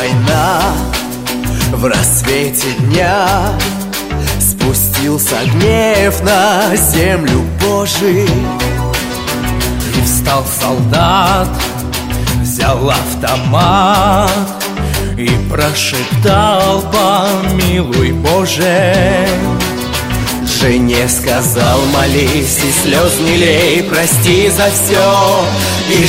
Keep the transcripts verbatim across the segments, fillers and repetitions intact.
война в рассвете дня спустился гнев на землю Божий. И встал солдат, взял автомат и прошептал: помилуй, Боже. Жене сказал: молись и слез не лей, прости за все и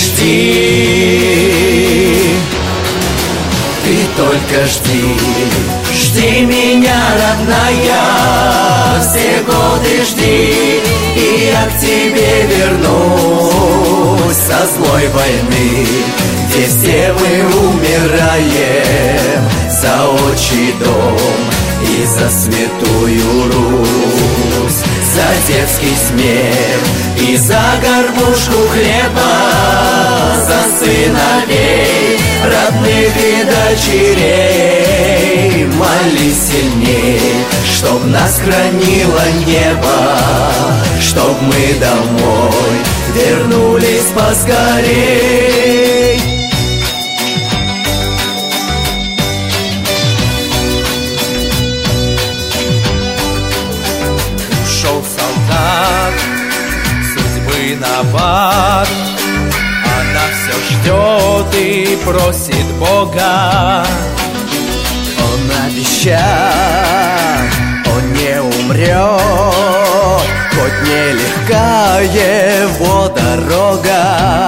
жди. Ты только жди, жди меня, родная, все годы жди, и я к тебе вернусь со злой войны, где все мы умираем за отчий дом и за святую Русь, за детский смех и за горбушку хлеба, за сыновей, родных и дочерей. Молись сильней, чтоб нас хранило небо, чтоб мы домой вернулись поскорей. Ушел солдат, судьбы напад, она все ждет и просит Бога. Он обещал, он не умрет, хоть нелегкая его дорога.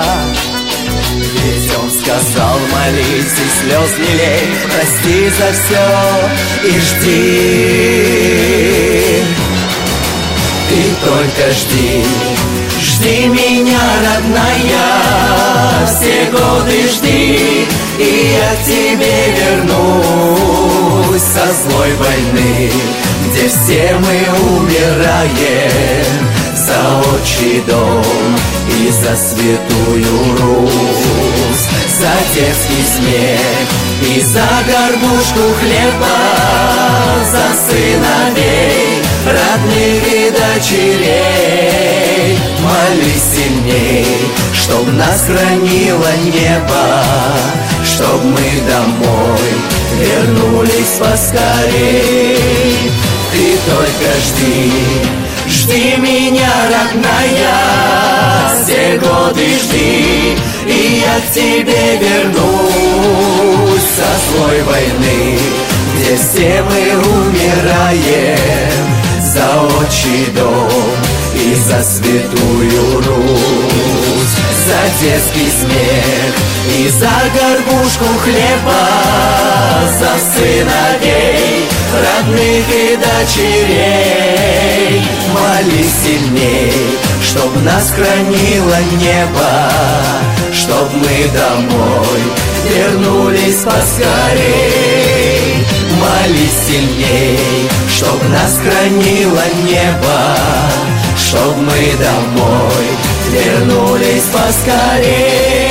Ведь он сказал: молись и слез не лей, прости за все и жди. Ты только жди, жди меня, родная, все годы жди, и я к тебе вернусь со злой войны, где все мы умираем за отчий дом и за святую Русь, за детский смех и за горбушку хлеба, за сыновей, родных и дочерей. Молись сильней, чтоб нас хранило небо, чтоб мы домой вернулись поскорей. Ты только жди, жди меня, родная, все годы жди, и я к тебе вернусь со злой войны, где все мы умираем за отчий дом и за святую Русь, за детский смех и за горбушку хлеба, за сыновей, родных и дочерей. Молись сильней, чтоб нас хранило небо, чтоб мы домой вернулись поскорей. Молись сильней, чтоб нас хранило небо, чтоб мы домой вернулись поскорей.